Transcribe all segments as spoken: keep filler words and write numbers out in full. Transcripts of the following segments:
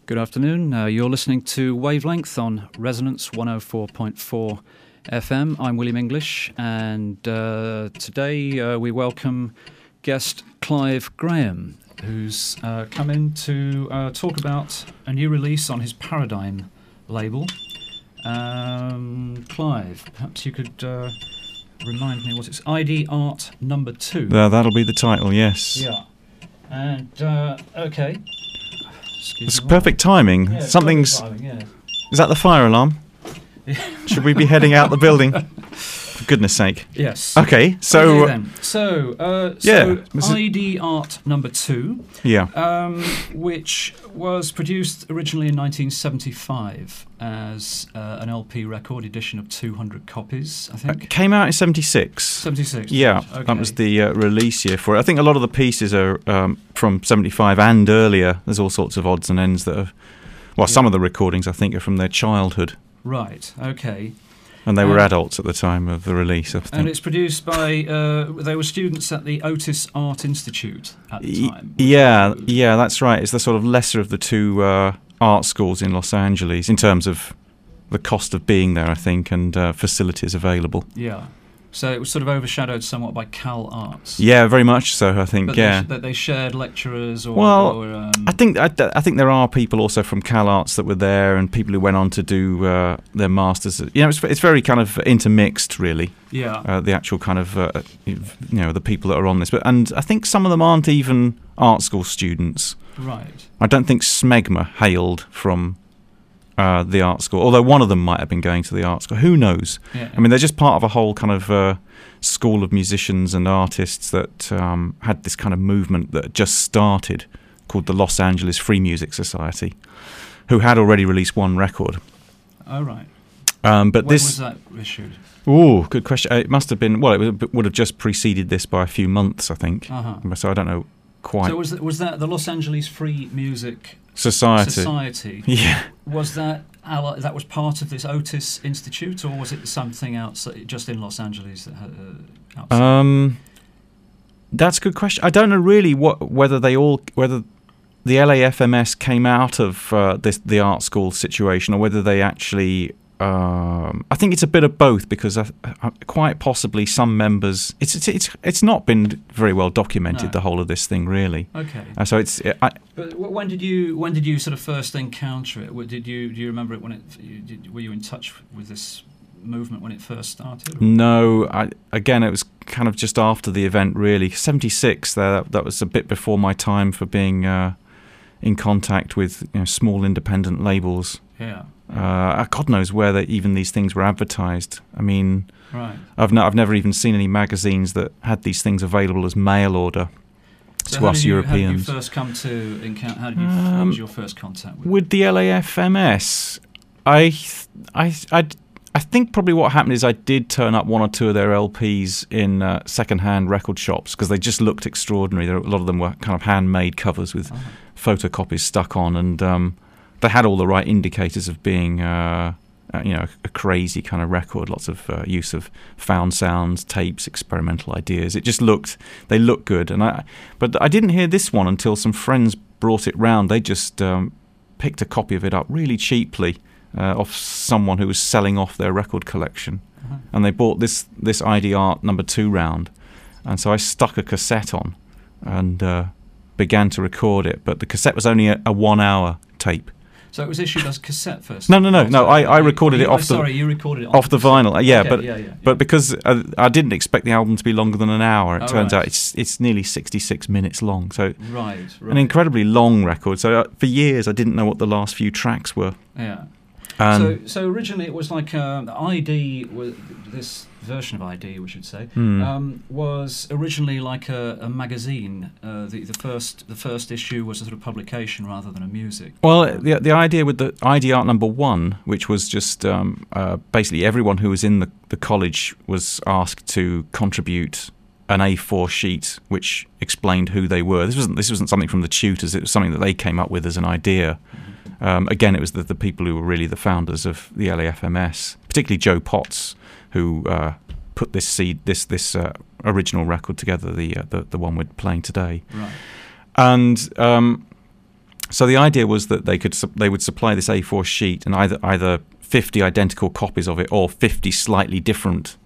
Good afternoon. Uh, you're listening to Wavelength on Resonance one oh four point four F M. I'm William English, and uh, today uh, we welcome guest Clive Graham, who's uh, come in to uh, talk about a new release on his Paradigm label. Um, Clive, perhaps you could uh, remind me what it's. I D Art Number Two. Uh, that'll be the title, yes. Yeah. And, uh, okay. Excuse It's me, perfect timing. Yeah, Something's... perfect timing, yeah. Is that the fire alarm? Should we be heading out the building? For goodness sake. Yes. Okay, so... Okay, then. So, uh, yeah, so I D Art Number Two, Yeah. um, which was produced originally in nineteen seventy-five as uh, an L P record edition of two hundred copies, I think. It came out in seventy-six. seventy-six. Yeah, okay. that was the uh, release year for it. I think a lot of the pieces are um, from seventy-five and earlier. There's all sorts of odds and ends that have... Well, Yeah. some of the recordings, I think, are from their childhood. Right, okay. And they were Um, adults at the time of the release, I think. And it's produced by, uh, they were students at the Otis Art Institute at the time. Y- yeah, yeah, that's right. It's the sort of lesser of the two uh, art schools in Los Angeles in terms of the cost of being there, I think, and uh, facilities available. Yeah. So it was sort of overshadowed somewhat by Cal Arts. Yeah, very much so, I think, But yeah. they, that they shared lecturers or... Well, or, um, I think I, I think there are people also from Cal Arts that were there, and people who went on to do uh, their masters. You know, it's, it's very kind of intermixed, really. Yeah. Uh, the actual kind of uh, you know the people that are on this, but and I think some of them aren't even art school students. Right. I don't think Smegma hailed from uh, the art school, although one of them might have been going to the art school. Who knows? Yeah. I mean, they're just part of a whole kind of uh, school of musicians and artists that um, had this kind of movement that just started called the Los Angeles Free Music Society, who had already released one record. Oh, right. Um, but When this was that issued? Oh, good question. It must have been, well, it would- would have just preceded this by a few months, I think. Uh-huh. So I don't know quite. So was that, was that the Los Angeles Free Music Society. Society? Yeah. Was that ally- that was part of this Otis Institute, or was it something else just in Los Angeles that had uh, outside? Um, that's a good question. I don't know really what whether they all whether the L A F M S came out of uh, this the art school situation, or whether they actually. Um, I think it's a bit of both, because I, I, quite possibly some members. It's it's it's, it's not been very well documented, No. the whole of this thing, really. Okay. Uh, so it's I, But w- when did you when did you sort of first encounter it? W- Did you do you remember it when it? You, did, were you in touch with this movement when it first started? or- No, I, again, it was kind of just after the event, really. seventy-six, there, that, that was a bit before my time for being uh, in contact with you know, small independent labels. Yeah. Uh, God knows where they, even these things were advertised. I mean, Right. I've, no, I've never even seen any magazines that had these things available as mail order So to how us did you, Europeans. How did you first come to encounter? How did you? Um, what was your first contact with? With the L A F M S, I, th- I, I, I think probably what happened is I did turn up one or two of their L Ps in uh, second-hand record shops, because they just looked extraordinary. There, a lot of them were kind of handmade covers with Oh. photocopies stuck on, and um, they had all the right indicators of being, uh, uh, you know, a crazy kind of record. Lots of uh, use of found sounds, tapes, experimental ideas. It just looked, they looked good, and I, but I didn't hear this one until some friends brought it round. They just um, picked a copy of it up really cheaply uh, off someone who was selling off their record collection, Uh-huh. and they bought this this I D Art Number Two round, and so I stuck a cassette on, and uh, began to record it. But the cassette was only a, a one-hour tape. So it was issued as cassette first. No, no, no, Oh, no. so I, I you- recorded you- it oh, off the Sorry, you recorded it on off the cassette. vinyl. Yeah, Okay, but yeah, yeah, yeah. but because I, I didn't expect the album to be longer than an hour. It Oh, turns right. out it's it's nearly sixty-six minutes long. So Right, right. an incredibly long record. So uh, for years I didn't know what the last few tracks were. Yeah. Um, so, so originally it was like uh, I D. Was, this version of I D, we should say, Hmm. um, was originally like a, a magazine. Uh, the the first the first issue was a sort of publication rather than a music. Well, the the idea with the I D Art Number One, which was just um, uh, basically everyone who was in the, the college was asked to contribute an A four sheet which explained who they were. This wasn't this wasn't something from the tutors. It was something that they came up with as an idea. Um, again, it was the, the people who were really the founders of the L A F M S, particularly Joe Potts, who uh, put this seed, this this uh, original record together, the, uh, the the one we're playing today. Right. And um, so the idea was that they could they would supply this A four sheet and either either fifty identical copies of it or fifty slightly different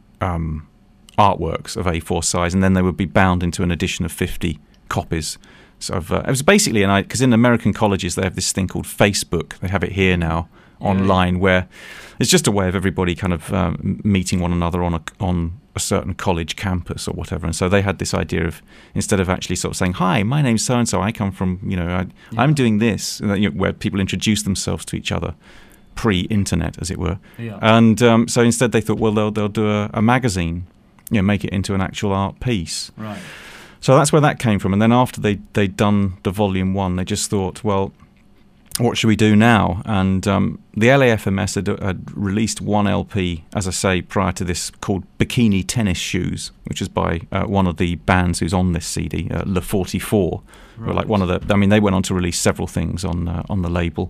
um, artworks of A four size, and then they would be bound into an edition of fifty copies. So uh, it was basically an because in American colleges they have this thing called Facebook. They have it here now yeah, online, yeah. where it's just a way of everybody kind of um, meeting one another on a on a certain college campus or whatever. And so they had this idea of, instead of actually sort of saying, "Hi, my name's so and so. I come from you know I, yeah. I'm doing this," you know, where people introduce themselves to each other, pre-internet, as it were. Yeah. And um, so instead they thought, well, they'll they'll do a, a magazine, you know, make it into an actual art piece. Right. So that's where that came from. And then after they, they'd done the volume one, they just thought, well, what should we do now? And um, the L A F M S had, had released one L P, as I say, prior to this, called Bikini Tennis Shoes, which is by uh, one of the bands who's on this C D, uh, Le forty-four. Right. Like one of the, I mean, they went on to release several things on uh, on the label.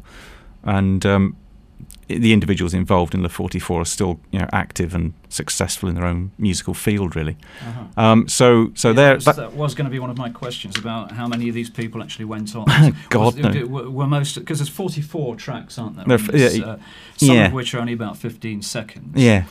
And um, the individuals involved in Le forty-four are still, you know, active and successful in their own musical field, really. Uh-huh. Um, so, so yeah, there. That, that was going to be one of my questions about how many of these people actually went on. God, was, no. Were, were most, because there's forty-four tracks, aren't there? F- this, yeah, uh, some yeah. of which are only about fifteen seconds. Yeah.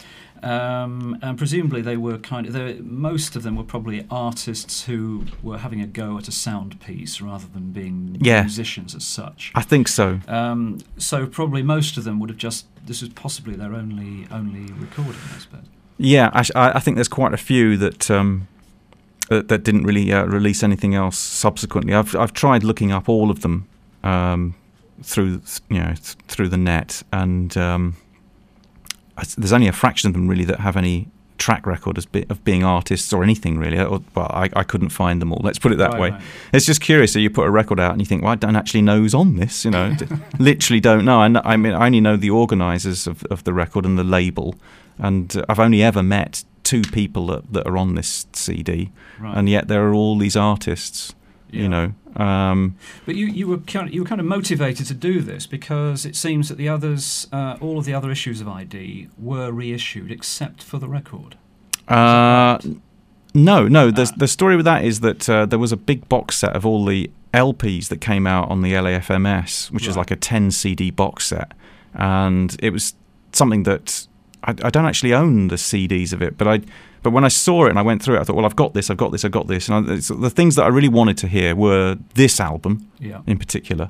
Um, and presumably they were kind of, they, most of them were probably artists who were having a go at a sound piece rather than being yeah. musicians as such. I think so. Um, so probably most of them would have just, this was possibly their only only recording, I suppose. Yeah, I, I think there's quite a few that um, that, that didn't really uh, release anything else subsequently. I've I've tried looking up all of them um, through you know th- through the net, and um, there's only a fraction of them really that have any track record as be, of being artists or anything really. Or, well, I, I couldn't find them all. Let's put it that right, way. Right. It's just curious. So you put a record out and you think, well, I don't actually know who's on this. You know, literally don't know. I, know. I mean, I only know the organisers of, of the record and the label, and uh, I've only ever met two people that, that are on this C D, right. and yet there are all these artists. Yeah. You know, um, but you, you were kind of, you were kind of motivated to do this because it seems that the others, uh, all of the other issues of I D, were reissued except for the record. Uh, right? No, no. The Ah. the story with that is that uh, there was a big box set of all the L Ps that came out on the L A F M S, which right. is like a ten C D box set, and it was something that I, I don't actually own the C Ds of it, but I. But when I saw it and I went through it, I thought, well, I've got this, I've got this, I've got this. And I, the things that I really wanted to hear were this album yeah. in particular,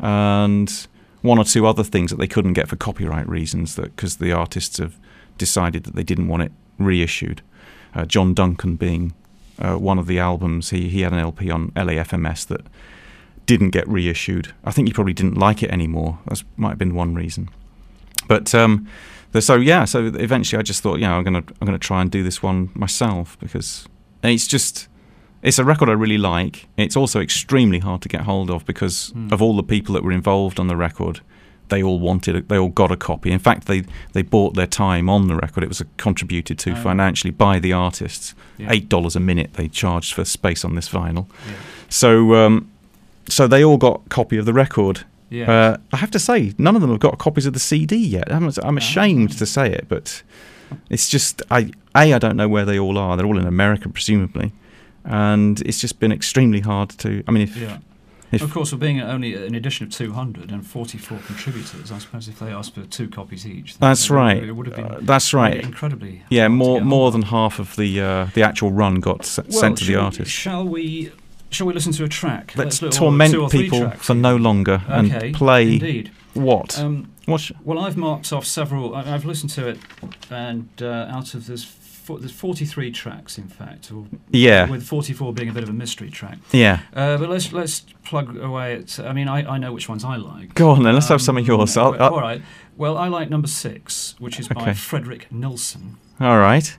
and one or two other things that they couldn't get for copyright reasons, that because the artists have decided that they didn't want it reissued. Uh, John Duncan being uh, one of the albums, he, he had an L P on L A F M S that didn't get reissued. I think he probably didn't like it anymore. That might have been one reason. But... Um, So yeah, so eventually I just thought, yeah, I'm gonna I'm gonna try and do this one myself, because it's just it's a record I really like. It's also extremely hard to get hold of because mm. of all the people that were involved on the record. They all wanted it, they all got a copy. In fact, they, they bought their time on the record. It was contributed to oh. financially by the artists. Yeah. Eight dollars a minute they charged for space on this vinyl. Yeah. So um, so they all got a copy of the record. Yeah. Uh, I have to say, none of them have got copies of the C D yet. I'm, I'm ashamed oh. to say it, but it's just, I, A, I don't know where they all are. They're all in America, presumably. And it's just been extremely hard to, I mean, if... Yeah. if of course, we're being only an edition of two hundred and forty-four contributors. I suppose if they asked for two copies each... That's it, right. It would have been uh, that's right. incredibly... Yeah, more more than half of the uh, the actual run got s- well, sent to the shall artist. We, shall we... Shall we listen to a track? Let's Let's torment two or three people tracks. for no longer and okay, play indeed. what? Um, what sh- well, I've marked off several. I, I've listened to it, and uh, out of there's fo- there's forty-three tracks, in fact. Or, yeah. With forty-four being a bit of a mystery track. Yeah. Uh, but let's let's plug away at. I mean, I, I know which ones I like. Go on then. Let's um, have some of yours. I'll, well, I'll, all right. Well, I like number six, which is by okay. Frederick Nilsson. All right.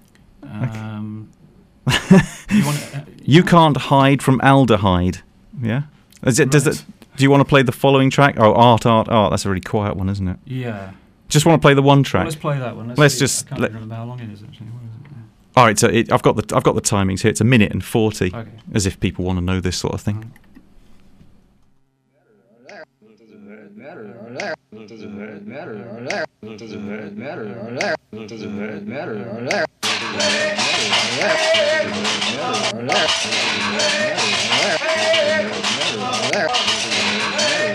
Um, you, wanna, uh, you can't hide from aldehyde. Yeah. Is it? Right. Does it? Do you want to play the following track? Oh, art, art, art. That's a really quiet one, isn't it? Yeah. Just want to play the one track. Well, let's play that one. Let's, let's see. just. I can't let, remember how long it is actually. What is it? Yeah. All right. So it, I've got the I've got the timings here. It's a minute and forty. Okay. As if people want to know this sort of thing. Mm-hmm.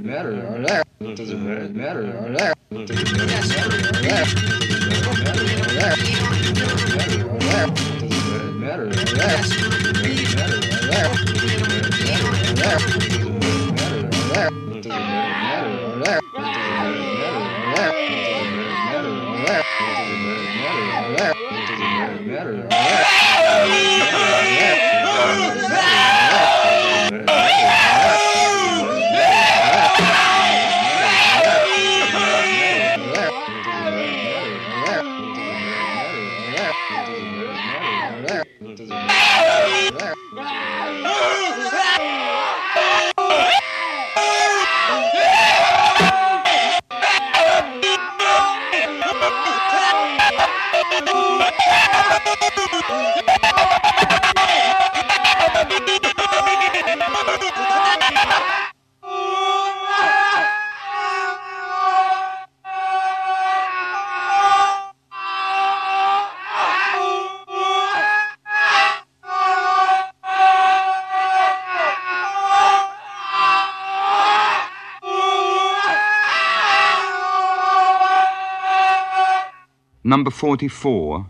Number forty-four.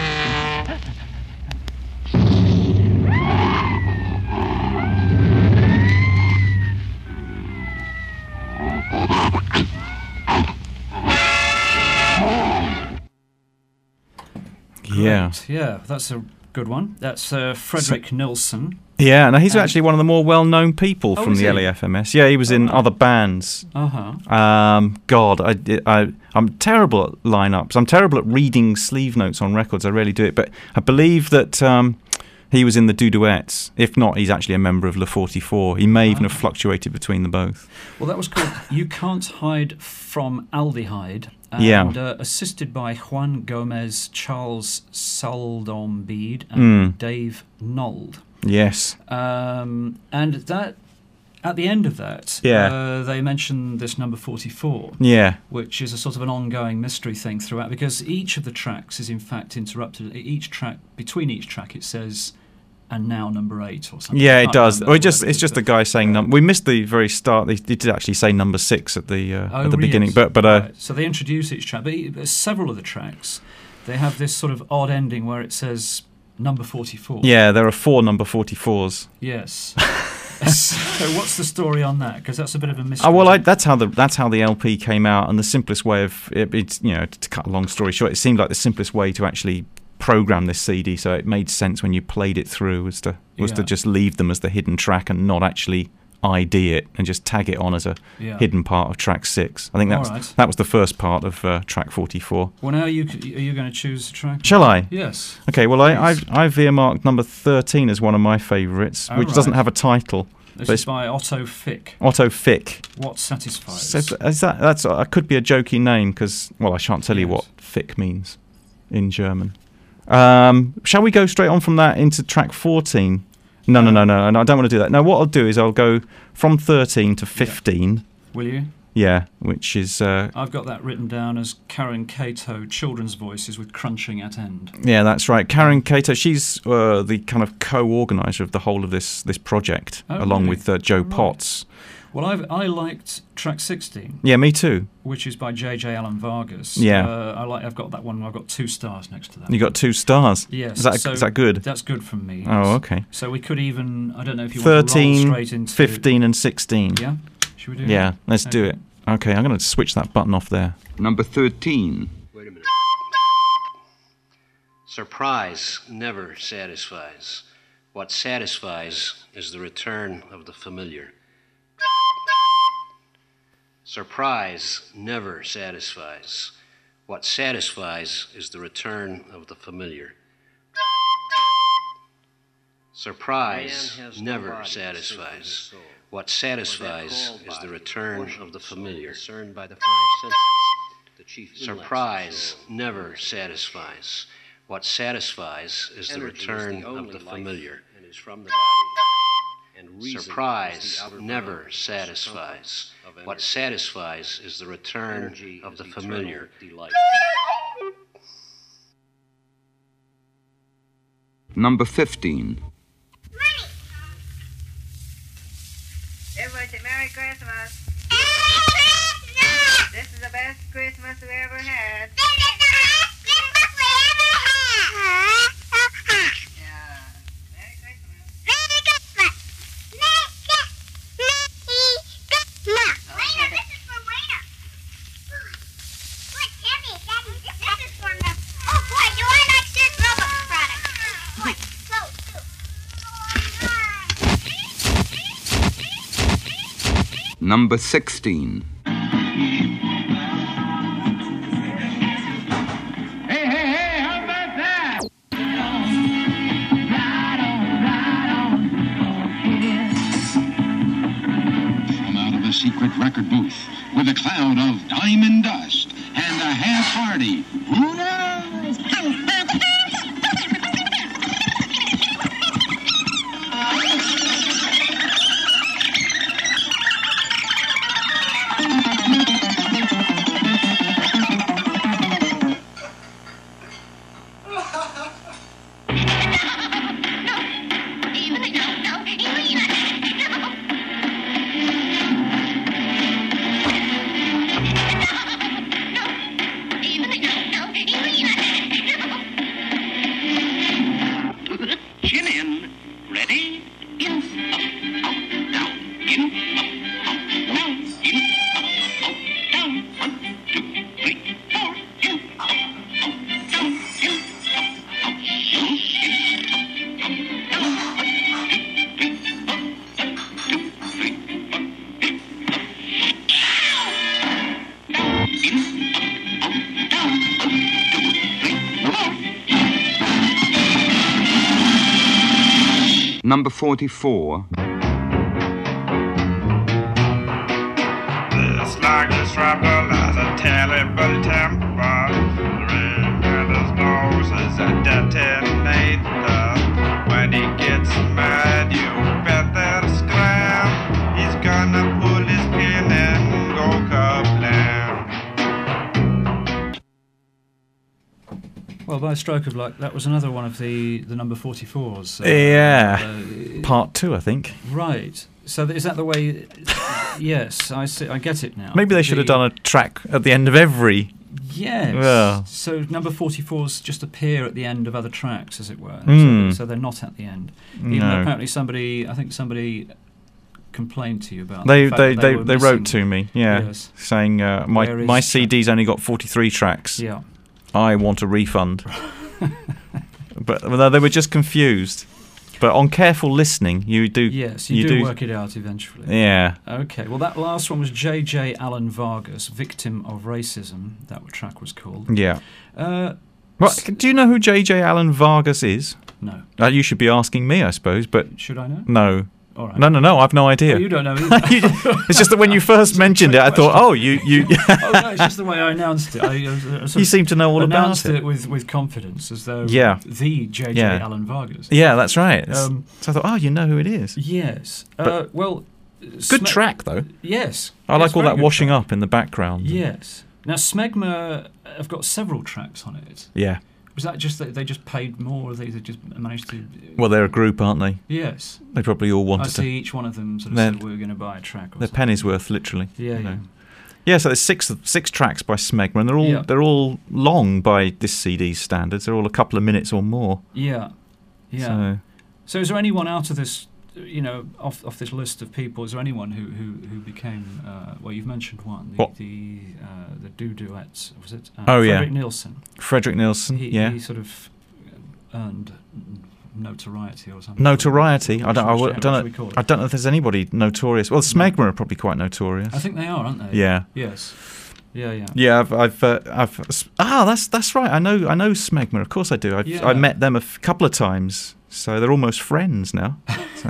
Yeah. Great. Yeah, that's a good one. That's uh, Frederick so, Nilsson. Yeah, now he's and actually one of the more well-known people oh, from the he? L A F M S. Yeah, he was oh, in right. other bands. Uh-huh. Um, God, I, I, I'm terrible at lineups. I'm terrible at reading sleeve notes on records. I really do it. But I believe that um, he was in the Duduettes. If not, he's actually a member of Le forty-four. He may even ah. have fluctuated between the both. Well, that was called You Can't Hide from Aldehyde. And yeah. uh, assisted by Juan Gomez, Charles Saldombeed, and mm. Dave Nold. Yes. Um, and that, at the end of that, yeah. uh, they mention this number forty-four, yeah. which is a sort of an ongoing mystery thing throughout, because each of the tracks is in fact interrupted. Each track, between each track, it says, and now number eight or something. Yeah, it does. Or it just it's just a guy saying number. We missed the very start. They did actually say number six at the uh, oh, at the yes. beginning, but but uh, right. So they introduce each track. But several of the tracks, they have this sort of odd ending where it says number forty-four. Yeah, there are four number forty-fours. Yes. So what's the story on that? Because that's a bit of a mystery. Oh well, I, that's how the that's how the L P came out, and the simplest way of it, it's you know to cut a long story short, it seemed like the simplest way to actually program this C D, so it made sense when you played it through was to was yeah. to just leave them as the hidden track and not actually I D it and just tag it on as a yeah. hidden part of track six. I think that's right. that was the first part of uh, track forty-four. Well, now are you are you going to choose a track? Shall I? Yes. Okay. Well, I I've, I've earmarked number thirteen as one of my favourites, oh, which right. doesn't have a title. This is by Otto Fick. Otto Fick. What satisfies? So is that that's uh, could be a jokey name because well I shan't tell yes. you what Fick means in German. Um, shall we go straight on from that into track fourteen? No, no, no, no, no. I don't want to do that. No, what I'll do is I'll go from thirteen to fifteen. Yeah. Will you? Yeah, which is... Uh, I've got that written down as Karen Kato, children's voices with crunching at end. Yeah, that's right. Karen Kato, she's uh, the kind of co-organiser of the whole of this this project, oh, along really? with uh, Joe right. Potts. Well, I've, I liked track sixteen. Yeah, me too. Which is by J J Allen Vargas. Yeah. Uh, I like. I've got that one. I've got two stars next to that. You got two stars? Yes. Is that, so is that good? That's good from me. Yes. Oh, okay. So we could even, I don't know if you thirteen, want to roll straight into... fifteen and sixteen. Yeah? Should we do yeah, that? let's okay. do it. Okay, I'm going to switch that button off there. Number thirteen. Wait a minute. Surprise never satisfies. What satisfies is the return of the familiar. Surprise never satisfies. What satisfies is the return of the familiar. Surprise never satisfies. What satisfies is the return of the familiar. Surprise never satisfies. What satisfies is the return of the familiar. Surprise never satisfies. What satisfies is the return of the familiar. Number fifteen. Everybody say Merry Christmas. This is the best Christmas we ever had. Number sixteen. Secret record booth with a cloud of diamond dust and a half party. Who knows? Number forty-four. This like a shrapnel has a terrible temper. The ring in his nose is a detonator. When he gets mad, you better scram. He's gonna pull his pin and go kablam. Well, by a stroke of luck, that was another one of the, the number forty-fours. Uh, yeah, uh, part two, I think. Right. So is that the way? Yes, I see. I get it now. Maybe they should the, have done a track at the end of every. Yes. Well. So number forty-fours just appear at the end of other tracks, as it were. Mm. So, so they're not at the end. Even No. though apparently somebody, I think somebody complained to you about. They the fact they that they, were they wrote missing- to me, yeah, Yes. saying uh, my Where is my track- C D's only got forty-three tracks. Yeah. I want a refund. But well, they were just confused. But on careful listening, you do. Yes, you, you do, do work it out eventually. Yeah. Okay, well, that last one was J J Allen Vargas, Victim of Racism, that track was called. Yeah. Uh, Well, s- do you know who J J Allen Vargas is? No. Uh, you should be asking me, I suppose, but Should I know? no. All right. No, no, no, I've no idea. Well, you don't know either. You- it's just that when you first mentioned it, I thought, oh, you you, oh, no, it's just the way I announced it. I, uh, sort you of seem to know all about announced it. it with, with confidence, as though Yeah. the J J Yeah. Allen Vargas. Yeah, that's right. Um, so I thought, oh, you know who it is. Yes. But- Uh, well, Good track, though. Yes. I Yes, like all very that good washing track. up in the background. Yes. Now, Smegma have got several tracks on it. Yeah. Was that just that they just paid more, or they they just managed to? Well, they're a group, aren't they? Yes. They probably all I wanted see to. each one of them sort of They're- said we were going to buy a track. Or They're something. pennies worth, literally. Yeah, you yeah. know. Yeah, so there's six six tracks by Smegma, and they're all Yeah. they're all long by this C D's standards. They're all a couple of minutes or more. Yeah. Yeah. So, So, is there anyone out of this, you know, off off this list of people? Is there anyone who who, who became? Uh, well, you've mentioned one. The What? the uh, the do duets. Was it? Uh, Oh, yeah. Frederick Nielsen. Frederick Nielsen, He, yeah. he sort of earned notoriety or something. Notoriety. I don't. I, What w- should- I don't what should know. we call it? I don't know if there's anybody notorious. Well, Smegma are probably quite notorious. I think they are, aren't they? Yeah. Yes. Yeah, yeah. Yeah, I've, I've, uh, I've. Ah, that's that's right. I know, I know Smegma. Of course, I do. I've, Yeah. I met them a f- couple of times, so they're almost friends now. So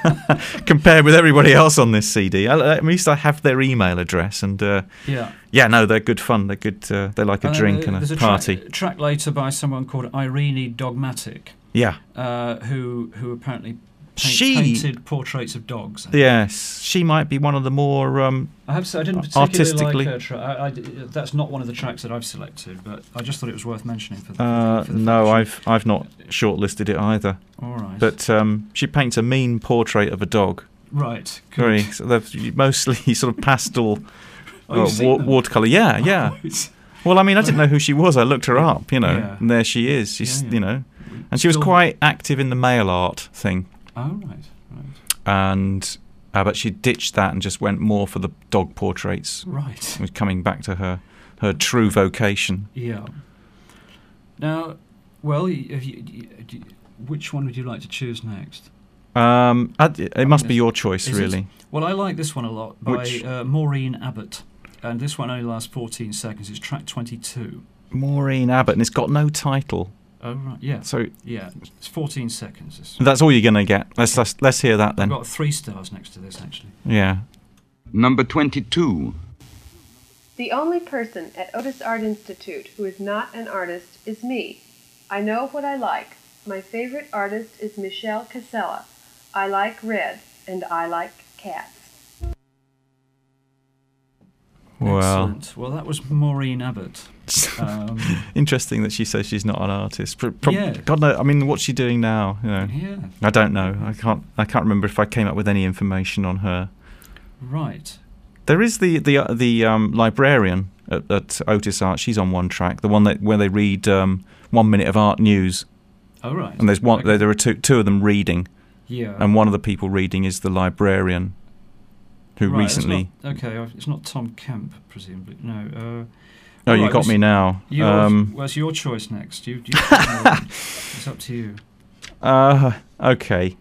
compared with everybody else on this C D, I, at least I have their email address, and uh, Yeah. yeah, no, they're good fun. They're good. Uh, they like a Uh, drink and there's a a party. Track, track later by someone called Irene Dogmatic, Yeah. uh, who who apparently paint, She- painted portraits of dogs. Yes, she might be one of the more. Um, I have to say, I didn't particularly Artistically. like her track. I, I d- that's not one of the tracks that I've selected, but I just thought it was worth mentioning for the. uh, for the no, fact I've I've not shortlisted it either. she- All right. But um, she paints a mean portrait of a dog. right. Good. Very. So they're mostly sort of pastel Oh, you've Oh, seen wa- them? watercolor. Yeah, yeah. Right. Well, I mean, I didn't know who she was. I looked her up, you know, Yeah. and there she is. She's, Yeah, yeah. you know, and she was Still- quite active in the mail art thing, Oh, right, right. and uh, but she ditched that and just went more for the dog portraits. Right. Was coming back to her her true vocation. Yeah. Now, well, y- have you, y- do you- which one would you like to choose next? Um, I- it mean, must be it's- your choice, Is it? really. Well, I like this one a lot by Which- uh, Maureen Abbott. And this one only lasts fourteen seconds. It's track twenty-two. Maureen Abbott, and it's got no title, Oh, right. Yeah. so Yeah. It's fourteen seconds. It's, that's all you're going to get. Let's, let's let's hear that I've then. got three stars next to this, actually. Yeah. Number twenty-two. The only person at Otis Art Institute who is not an artist is me. I know what I like. My favorite artist is Michelle Casella. I like red, and I like cats. Well, Excellent. Well, that was Maureen Abbott. Um, interesting that she says she's not an artist. Pro- prob- Yeah. God no. I mean, what's she doing now? You know, yeah. I don't know. I can't. I can't remember if I came up with any information on her. Right. There is the the uh, the um, librarian at, at Otis Art. She's on one track. The one that where they read um, one minute of art news, Oh, right. and there's one. Okay. There, there are two two of them reading, Yeah. and one of the people reading is the librarian, who Right, it's recently. not- okay, uh, it's not Tom Kemp, presumably. No. Uh, Oh, all you right, got well, me now. Your, Um, well, it's your choice next. You, you it's up to you. uh, okay.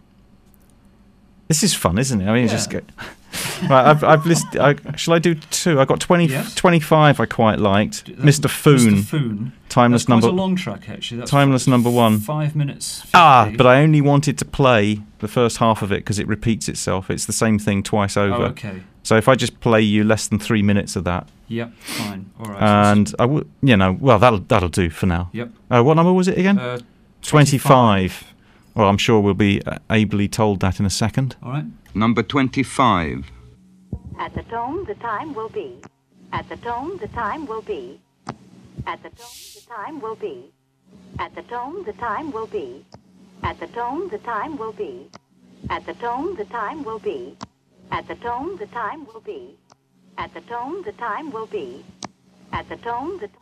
This is fun, isn't it? I mean, Yeah. just go. Right, I've, I've listed. I, shall I do two? I got twenty, Yes. twenty-five. I quite liked. D- Mister Foon, Mister Foon. Timeless That's quite number. a long track, actually. That's Timeless number one. Five minutes. fifty. Ah, but I only wanted to play the first half of it because it repeats itself. It's the same thing twice over. Oh, okay. So if I just play you less than three minutes of that, Yep. Fine. All right. so and I would, you know, well, that'll that'll do for now. Yep. Uh, what number was it again? Uh, twenty-five. Well, I'm sure we'll be uh, ably told that in a second. All right. Number twenty-five. At the tone, the time will be. At the tone, the time will be. At the tone, the time will be. At the tone, the time will be. At the tone, the time will be. At the tone, the time will be. At the tone, the time will be. At the tone, the time will be. At the tone, the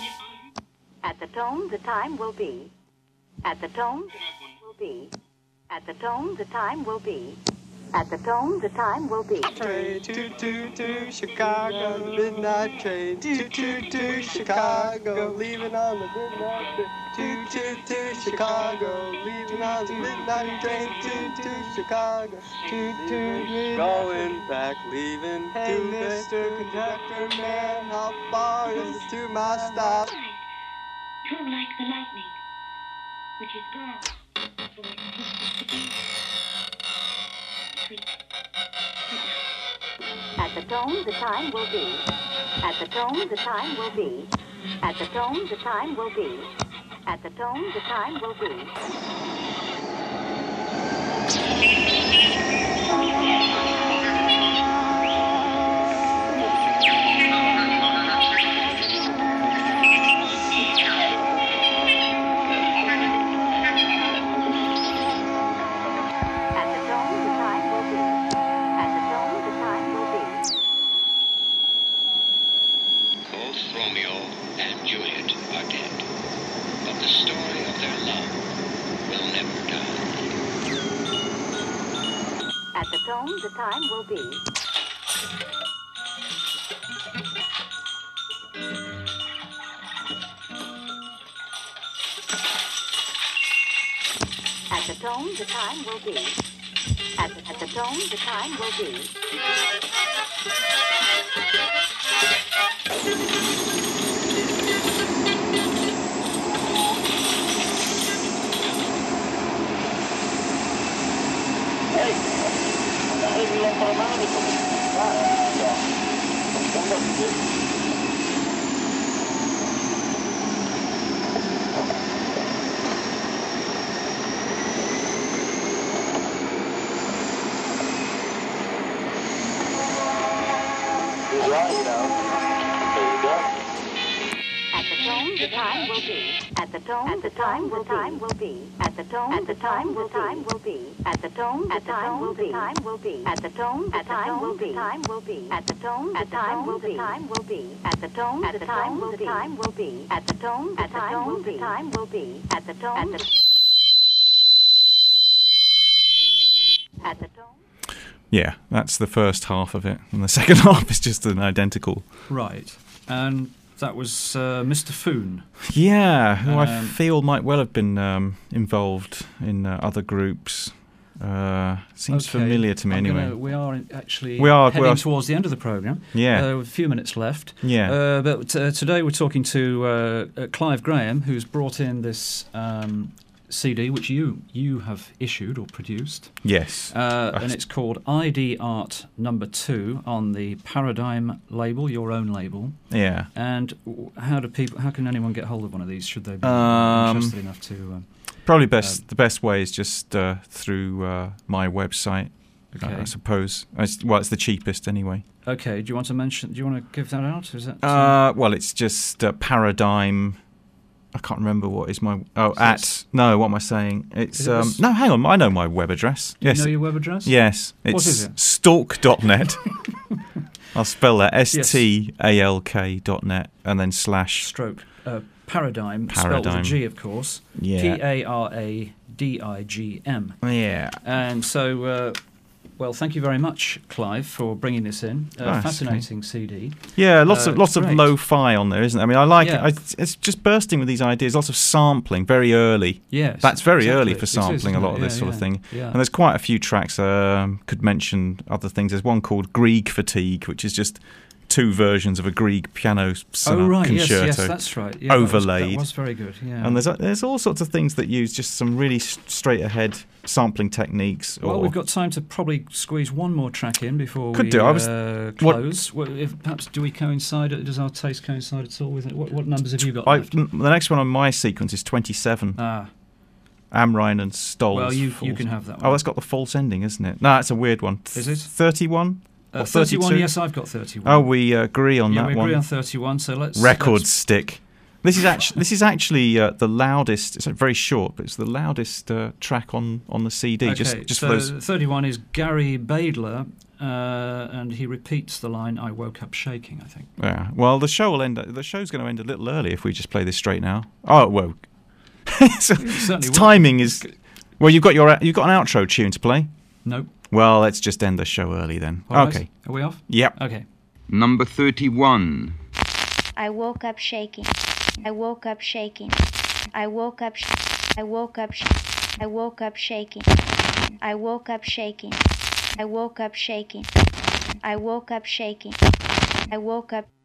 At the tone, the time will be. At the tone, the time will be. At the tone, the time will be. At the tone, the time will be. Train to to to Chicago, midnight train to to to Chicago, leaving on the midnight train. To to to Chicago, leaving on the midnight train to to Chicago. To to going back, leaving. Hey, Mister Conductor Man, how far is it to my stop? Turn like the lightning, which is gone. For it is to be. At the tone, the time will be. At the tone, the time will be. At the tone, the time will be. At the tone, the time will be. At the tone, the time will be. At the tone, the time will be. Both Romeo and Juliet are dead, but the story of their love will never die. At the tone, the time will be. At the tone, the time will be. At the, at the tone, the time will be. At the tone, tone, the time will be. At the tone, the time will time will be. At the tone, the time will time will be. At the tone, the time will be. Time will be. At the tone, the time will be. Time will be. At the tone, the time will be. Time will be. At the tone, the time will be. Time will be. At the tone, the time will be. Time will be. At the tone, the At the tone. Yeah, that's the first half of it, and the second half is just an identical. Right, and that was uh, Mister Foon. Yeah, who I Um, feel might well have been um, involved in uh, other groups. Uh, seems Okay, familiar to me I'm anyway. Gonna, we are in- actually We are- heading we are- towards the end of the programme. Yeah. Uh, with a few minutes left. Yeah. Uh, but uh, today we're talking to uh, uh, Clive Graham, who's brought in this um, C D, which you you have issued or produced. Yes. Uh, I and s- it's called I D Art Number Two on the Paradigm label, your own label. Yeah. And w- how do people? How can anyone get hold of one of these? Should they be Um, interested enough to? Um, Probably best. um, the best way is just uh, through uh, my website. Okay. I, I suppose. It's, well, it's the cheapest anyway. okay. Do you want to mention? Do you want to give that out? Is that? Uh, well, it's just uh, Paradigm. I can't remember what is my. Oh, So at it's- no. What am I saying? It's Is it um, this- no. Hang on. I know my web address. Do you Yes. know your web address? Yes. What It's is it? stalk dot net. I'll spell that S T A L K dot net and then slash Stroke. Uh, Paradigm, spelled with a Paradigm. G, of course. Yeah. P A R A D I G M. Yeah. And so, uh, well, thank you very much, Clive, for bringing this in. Uh, Oh, that's fascinating C D. Yeah, lots Uh, of lots of great. lo-fi on there, isn't it? I mean, I like Yeah. it. I, it's just bursting with these ideas. Lots of sampling, very early. Yes, that's very exactly. early It for is, sampling. isn't a lot it? of this Yeah, sort of yeah, thing. yeah. And there's quite a few tracks. Um, could mention other things. There's one called Grieg Fatigue, which is just two versions of a Grieg piano sonata Oh, right, yes, concerto. yes, that's right. Yeah, that was- overlaid. That was, very good, yeah. And there's there's all sorts of things that use just some really s- straight ahead sampling techniques. Well, or, we've got time to probably squeeze one more track in before Could we do. I was- uh, what- close. Well, if, perhaps do we coincide? Does our taste coincide at all with it? What, what numbers have you got I, left? n- the next one on my sequence is twenty-seven. Ah, Amrine and Stoll's. well, you you false- can have that Oh, one. that's got the false ending, isn't it? No, that's a weird one. Is it? thirty-one? Uh, Or thirty-one. thirty-two? Yes, I've got thirty-one. Oh, we uh, agree on yeah, that we agree one. on thirty-one. So let's Record let's- stick. This is actually this is actually uh, the loudest. It's uh, very short, but it's the loudest uh, track on, on the C D. Okay, just just so for those. thirty-one is Gary Badler, uh, and he repeats the line, "I woke up shaking." I think. Yeah. Well, the show will end. The show's going to end a little early if we just play this straight now. Oh well. so, certainly will. timing is. Well, you've got your you've got an outro tune to play. Nope. Well, let's just end the show early then. All right. Okay. Are we off? Yep. Okay. Number thirty-one. I woke up shaking. I woke up shaking. I woke up. Sh- I woke up. Sh- I woke up shaking. I woke up shaking. I woke up shaking. I woke up shaking. I woke up.